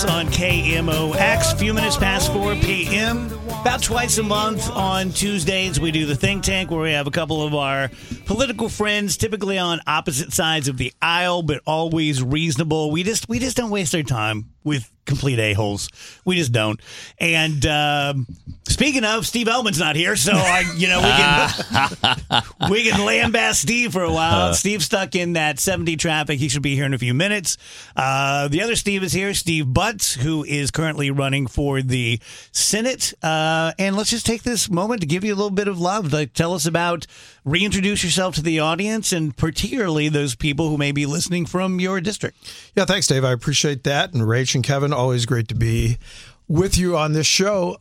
on KMOX. Few minutes past 4 p.m. About twice a month on Tuesdays, we do the Think Tank, where we have a couple of our political friends, typically on opposite sides of the aisle, but always reasonable. We just don't waste our time with complete a-holes. We just don't. And speaking of, Steve Elman's not here, so we can lambast Steve for a while. Steve's stuck in that 70 traffic. He should be here in a few minutes. The other Steve is here, Steve Butts, who is currently running for the Senate. And let's just take this moment to give you a little bit of love. Like, tell us about, reintroduce yourself to the audience, and particularly those people who may be listening from your district. Yeah, thanks, Dave. I appreciate that. And Rach and Kevin, always great to be with you on this show.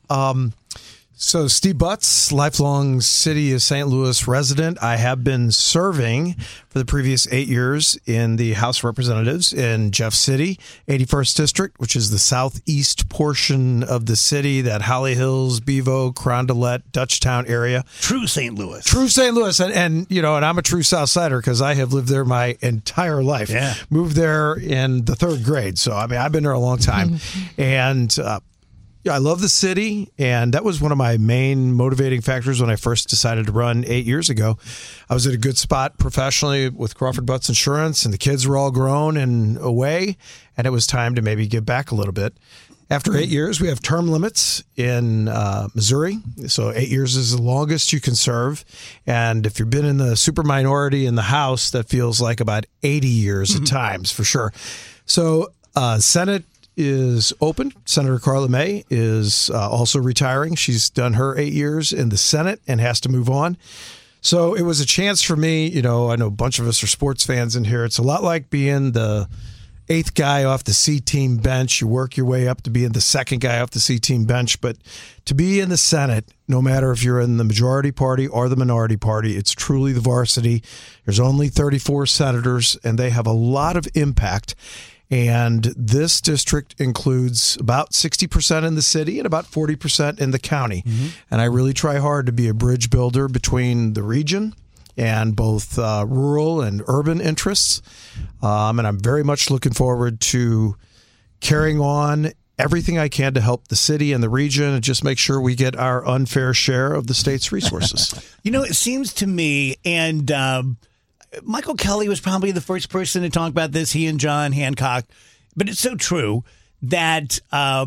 So Steve Butts, lifelong City of St. Louis resident. I have been serving for the previous 8 years in the House of Representatives in Jeff City, 81st District, which is the southeast portion of the city, that Holly Hills, Bevo, Carondelet, Dutchtown area. True St. Louis. True St. Louis. And I'm a true South Sider because I have lived there my entire life. Yeah. Moved there in the third grade. So, I've been there a long time. And, I love the city, and that was one of my main motivating factors when I first decided to run 8 years ago. I was at a good spot professionally with Crawford Butts Insurance, and the kids were all grown and away, and it was time to maybe give back a little bit. After 8 years, we have term limits in Missouri, so 8 years is the longest you can serve. And if you've been in the super minority in the House, that feels like about 80 years at times, for sure. So Senate is open. Senator Carla May is also retiring. She's done her 8 years in the Senate and has to move on. So it was a chance for me. I know a bunch of us are sports fans in here. It's a lot like being the eighth guy off the C-team bench. You work your way up to being the second guy off the C-team bench. But to be in the Senate, no matter if you're in the majority party or the minority party, it's truly the varsity. There's only 34 senators, and they have a lot of impact. And this district includes about 60% in the city and about 40% in the county. Mm-hmm. And I really try hard to be a bridge builder between the region and both rural and urban interests. And I'm very much looking forward to carrying on everything I can to help the city and the region and just make sure we get our unfair share of the state's resources. It seems to me, and Michael Kelly was probably the first person to talk about this, he and John Hancock. But it's so true that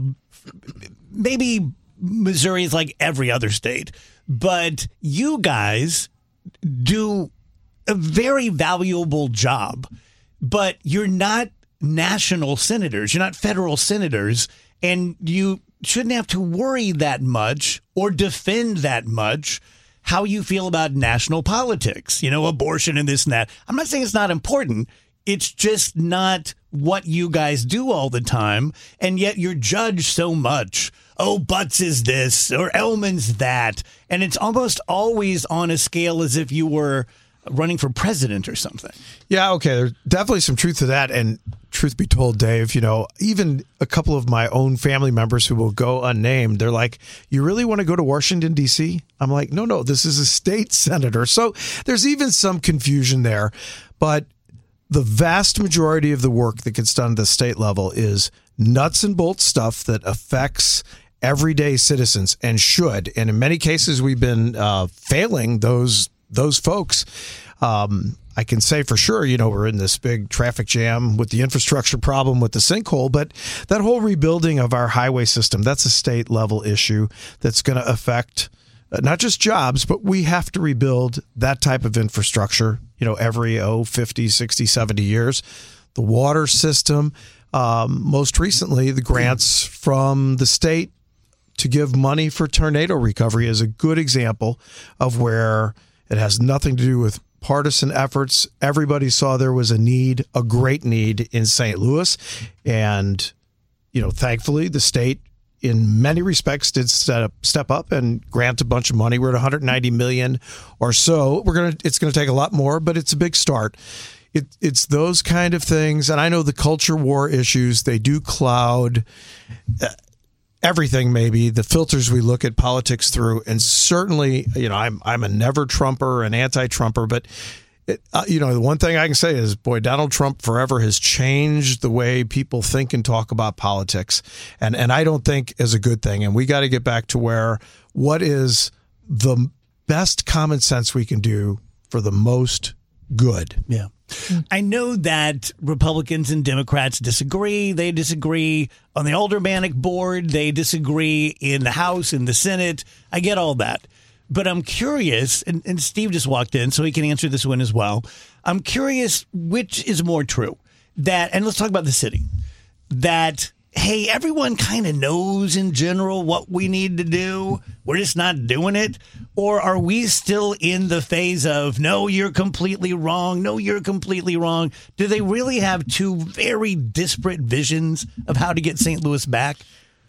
maybe Missouri is like every other state, but you guys do a very valuable job, but you're not national senators. You're not federal senators, and you shouldn't have to worry that much or defend that much how you feel about national politics, abortion and this and that. I'm not saying it's not important. It's just not what you guys do all the time. And yet you're judged so much. Oh, Butts is this or Elman's that. And it's almost always on a scale as if you were running for president or something. Yeah, okay. There's definitely some truth to that. And truth be told, Dave, even a couple of my own family members who will go unnamed, they're like, you really want to go to Washington, D.C.? I'm like, no, this is a state senator. So there's even some confusion there. But the vast majority of the work that gets done at the state level is nuts and bolts stuff that affects everyday citizens and should. And in many cases, we've been failing those folks. I can say for sure, we're in this big traffic jam with the infrastructure problem with the sinkhole, but that whole rebuilding of our highway system, that's a state level issue that's going to affect not just jobs, but we have to rebuild that type of infrastructure, every 50, 60, 70 years. The water system, most recently, the grants from the state to give money for tornado recovery is a good example of where it has nothing to do with partisan efforts. Everybody saw there was a need, a great need in St. Louis. And, thankfully, the state, in many respects, did step up and grant a bunch of money. We're at $190 million or so. It's going to take a lot more, but it's a big start. It's those kind of things. And I know the culture war issues, they do cloud everything, maybe the filters we look at politics through. And certainly, I'm a never Trumper, an anti-Trumper, but The one thing I can say is, boy, Donald Trump forever has changed the way people think and talk about politics. And I don't think is a good thing. And we got to get back to what is the best common sense we can do for the most good. Yeah. I know that Republicans and Democrats disagree. They disagree on the aldermanic board. They disagree in the House, in the Senate. I get all that. But I'm curious, and Steve just walked in, so he can answer this one as well. I'm curious which is more true. And let's talk about the city. That, hey, everyone kind of knows in general what we need to do. We're just not doing it. Or are we still in the phase of, no, you're completely wrong. No, you're completely wrong. Do they really have two very disparate visions of how to get St. Louis back?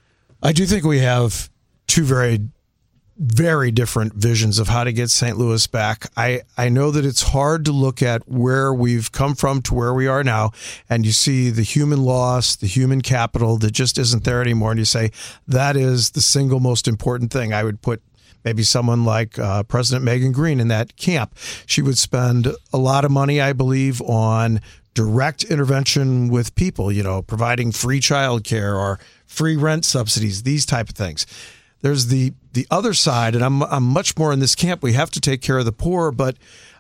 I do think we have two very, very different visions of how to get St. Louis back. I know that it's hard to look at where we've come from to where we are now, and you see the human loss, the human capital that just isn't there anymore, and you say that is the single most important thing. I would put maybe someone like President Megan Green in that camp. She would spend a lot of money, I believe, on direct intervention with people, providing free childcare or free rent subsidies, these type of things. There's the other side, and I'm much more in this camp. We have to take care of the poor, but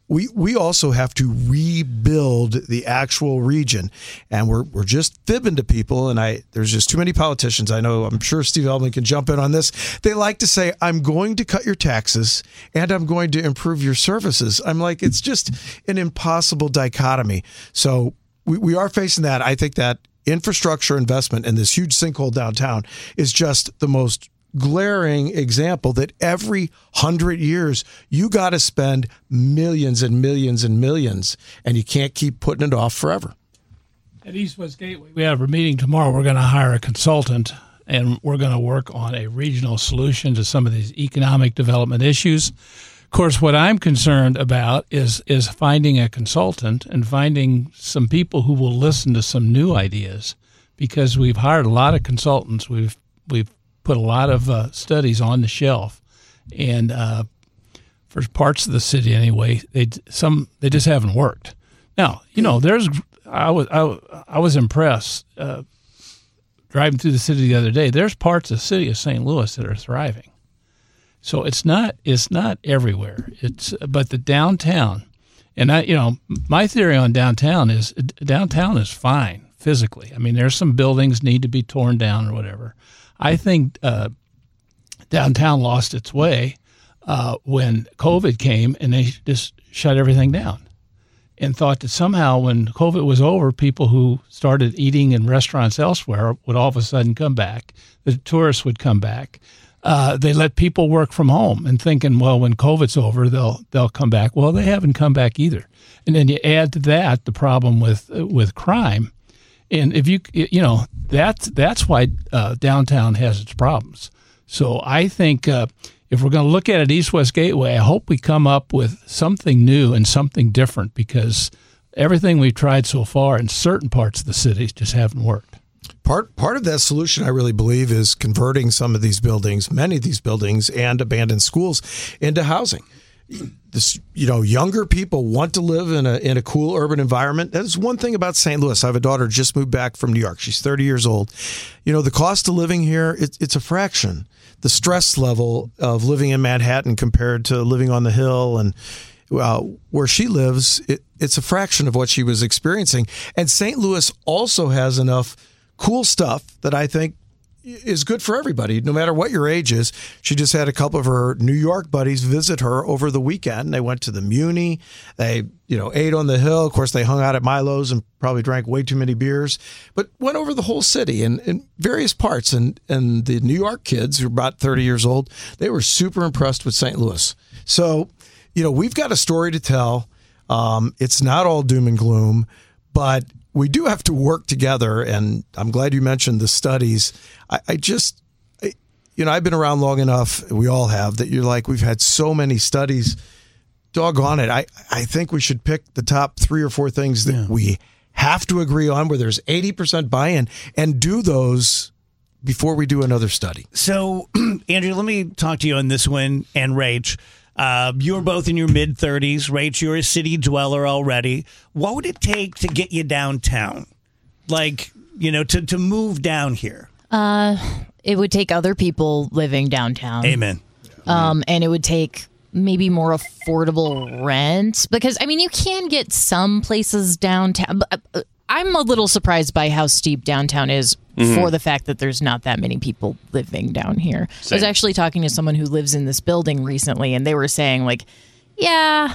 we also have to rebuild the actual region. And we're just fibbing to people, and there's just too many politicians. I know, I'm sure Steve Eldman can jump in on this. They like to say, I'm going to cut your taxes and I'm going to improve your services. I'm like, it's just an impossible dichotomy. So we are facing that. I think that infrastructure investment in this huge sinkhole downtown is just the most glaring example that every 100 years you got to spend millions and millions and millions, and you can't keep putting it off forever. At East West Gateway, we have a meeting tomorrow. We're going to hire a consultant, and we're going to work on a regional solution to some of these economic development issues. Of course, what I'm concerned about is finding a consultant and finding some people who will listen to some new ideas, because we've hired a lot of consultants. We've put a lot of studies on the shelf, and for parts of the city anyway, they just haven't worked. Now, I was impressed driving through the city the other day. There's parts of the city of St. Louis that are thriving. So it's not everywhere. But the downtown, and my theory on downtown is fine physically. I mean, there's some buildings need to be torn down or whatever. I think downtown lost its way when COVID came, and they just shut everything down and thought that somehow when COVID was over, people who started eating in restaurants elsewhere would all of a sudden come back. The tourists would come back. They let people work from home and thinking, well, when COVID's over, they'll come back. Well, they haven't come back either. And then you add to that the problem with crime. And if that's why downtown has its problems. So I think if we're going to look at it East-West Gateway, I hope we come up with something new and something different, because everything we've tried so far in certain parts of the city just haven't worked. Part of that solution, I really believe, is converting some of these buildings, many of these buildings and abandoned schools, into housing. Younger people want to live in a cool urban environment. That's one thing about St. Louis. I have a daughter just moved back from New York. She's 30 years old. The cost of living here, it's a fraction. The stress level of living in Manhattan compared to living on the Hill and where she lives, it's a fraction of what she was experiencing. And St. Louis also has enough cool stuff that I think is good for everybody, no matter what your age is. She just had a couple of her New York buddies visit her over the weekend. They went to the Muni. They, ate on the Hill. Of course, they hung out at Milo's and probably drank way too many beers, but went over the whole city and in various parts. And the New York kids, who are about 30 years old, they were super impressed with St. Louis. So, we've got a story to tell. It's not all doom and gloom, but we do have to work together, and I'm glad you mentioned the studies. I've been around long enough, we all have, that you're like, we've had so many studies. Doggone it. I think we should pick the top 3 or 4 things that we have to agree on, where there's 80% buy-in, and do those before we do another study. So, Andrew, let me talk to you on this one, and Rach. You're both in your mid-30s. Rach, you're a city dweller already. What would it take to get you downtown? Like, to move down here? It would take other people living downtown. Amen. And it would take maybe more affordable rent because, you can get some places downtown. But I'm a little surprised by how steep downtown is for the fact that there's not that many people living down here. Same. I was actually talking to someone who lives in this building recently, and they were saying, like, yeah,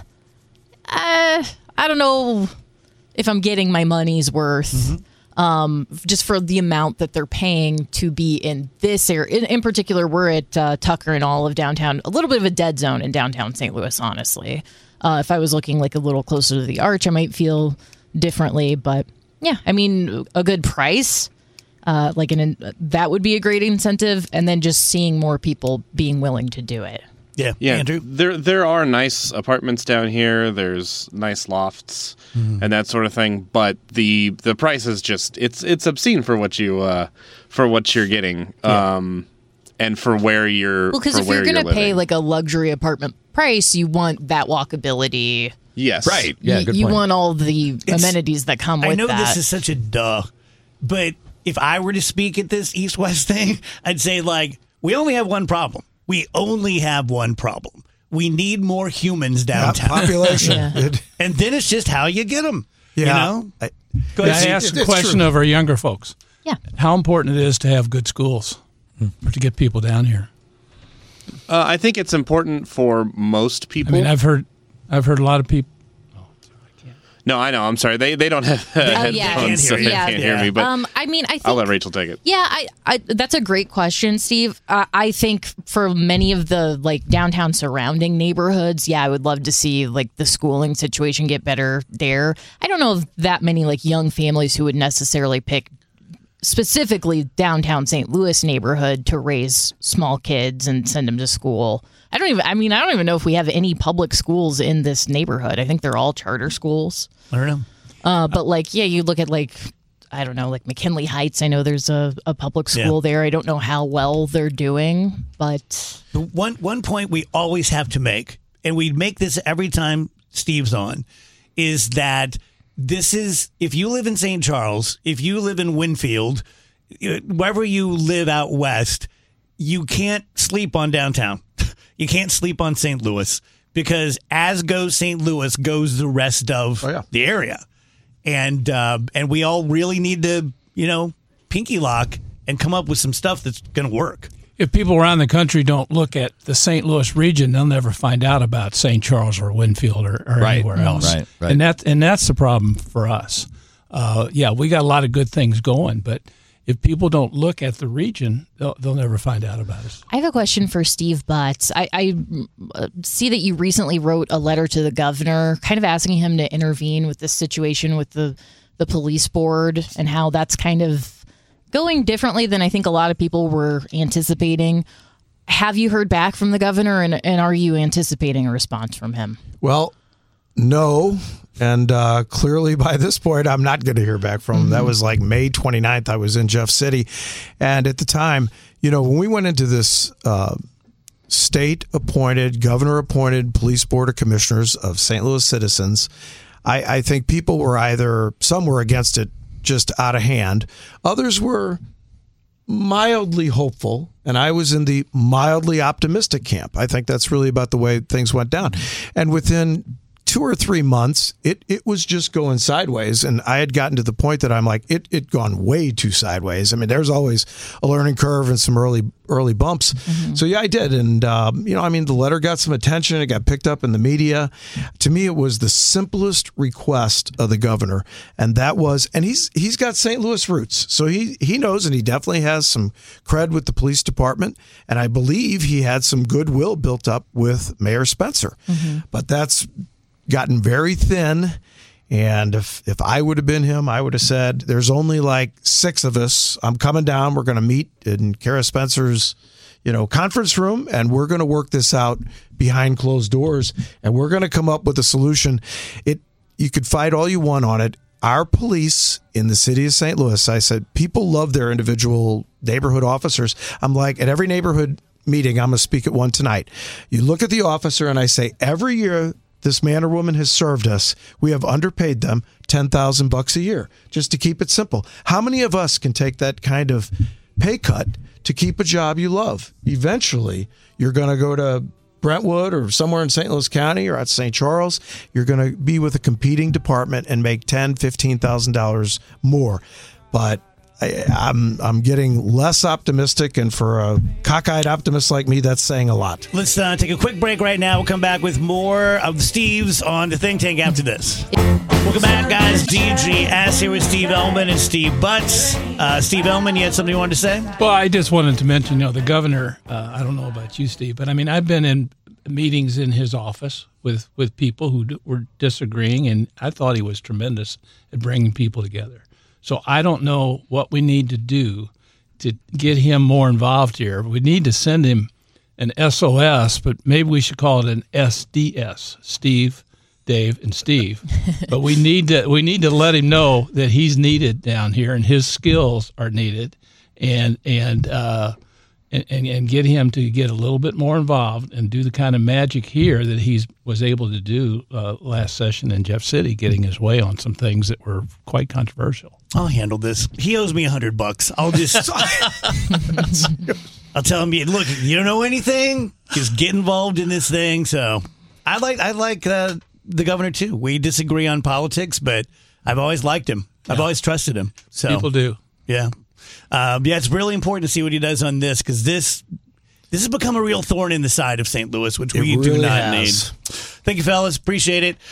I don't know if I'm getting my money's worth. Just for the amount that they're paying to be in this area. In particular, we're at Tucker and all of downtown, a little bit of a dead zone in downtown St. Louis, honestly. If I was looking like a little closer to the Arch, I might feel differently. But yeah, a good price, that would be a great incentive. And then just seeing more people being willing to do it. Yeah, Andrew? There are nice apartments down here. There's nice lofts and that sort of thing. But the price is just it's obscene for what you're getting, and for where you're. Well, because if you're going to pay like a luxury apartment price, you want that walkability. Yes, right. Yeah, good point. You want all the amenities that come with that. I know this is such a duh, but if I were to speak at this East-West thing, I'd say we only have one problem. We only have one problem. We need more humans downtown. Population. And then it's just how you get them. Yeah. Go ahead. I ask a question of our younger folks. Yeah. How important it is to have good schools to get people down here? I think it's important for most people. I've heard a lot of people. No, I know. I'm sorry. They don't have headphones, so they can't hear me. But I think I'll let Rachel take it. Yeah, I that's a great question, Steve. I think for many of the downtown surrounding neighborhoods, I would love to see the schooling situation get better there. I don't know of that many young families who would necessarily pick specifically downtown St. Louis neighborhood to raise small kids and send them to school. I don't even know if we have any public schools in this neighborhood. I think they're all charter schools. I don't know. But you look at McKinley Heights. I know there's a public school there. I don't know how well they're doing, but the one point we always have to make, and we make this every time Steve's on, is that this is, if you live in St. Charles, if you live in Winfield, wherever you live out west, you can't sleep on downtown. You can't sleep on St. Louis, because as goes St. Louis, goes the rest of the area. And we all really need to, pinky lock and come up with some stuff that's going to work. If people around the country don't look at the St. Louis region, they'll never find out about St. Charles or Winfield or anywhere else. Right. And that's the problem for us. We got a lot of good things going, but if people don't look at the region, they'll never find out about us. I have a question for Steve Butts. I see that you recently wrote a letter to the governor kind of asking him to intervene with this situation with the police board and how that's kind of going differently than I think a lot of people were anticipating. Have you heard back from the governor, and are you anticipating a response from him? Well, no. And clearly by this point, I'm not going to hear back from him. That was May 29th. I was in Jeff City. And at the time, when we went into this state-appointed, governor-appointed police board of commissioners of St. Louis citizens, I think people were some were against it just out of hand. Others were mildly hopeful, and I was in the mildly optimistic camp. I think that's really about the way things went down. And within 2 or 3 months, it was just going sideways. And I had gotten to the point that I'm like, it gone way too sideways. There's always a learning curve and some early bumps. So I did. And, the letter got some attention. It got picked up in the media. To me, it was the simplest request of the governor. And that was, and he's got St. Louis roots. So he knows, and he definitely has some cred with the police department. And I believe he had some goodwill built up with Mayor Spencer. But that's gotten very thin, and if I would have been him, I would have said, there's only 6 of us. I'm coming down. We're going to meet in Kara Spencer's, conference room, and we're going to work this out behind closed doors, and we're going to come up with a solution. You could fight all you want on it. Our police in the city of St. Louis, I said, people love their individual neighborhood officers. I'm like, at every neighborhood meeting. I'm going to speak at one tonight. You look at the officer and I say, every year this man or woman has served us, we have underpaid them $10,000 a year, just to keep it simple. How many of us can take that kind of pay cut to keep a job you love? Eventually, you're going to go to Brentwood or somewhere in St. Louis County or at St. Charles. You're going to be with a competing department and make $10,000, $15,000 more. But I'm getting less optimistic, and for a cockeyed optimist like me, that's saying a lot. Let's take a quick break right now. We'll come back with more of Steve's on the Think Tank after this. Welcome back, guys. DGS here with Steve Ellman and Steve Butts. Steve Ellman, you had something you wanted to say? Well, I just wanted to mention, the governor, I don't know about you, Steve, but I mean, I've been in meetings in his office with people who were disagreeing, and I thought he was tremendous at bringing people together. So I don't know what we need to do to get him more involved here. We need to send him an SOS, but maybe we should call it an SDS, Steve, Dave, and Steve. But we need to let him know that he's needed down here and his skills are needed, and get him to get a little bit more involved and do the kind of magic here that he was able to do last session in Jeff City, getting his way on some things that were quite controversial. I'll handle this. He owes me $100. I'll just, I'll tell him, look, you don't know anything. Just get involved in this thing. So I like the governor too. We disagree on politics, but I've always liked him. I've always trusted him. So people do. Yeah. It's really important to see what he does on this, because this has become a real thorn in the side of St. Louis, which we do not need. Thank you, fellas. Appreciate it.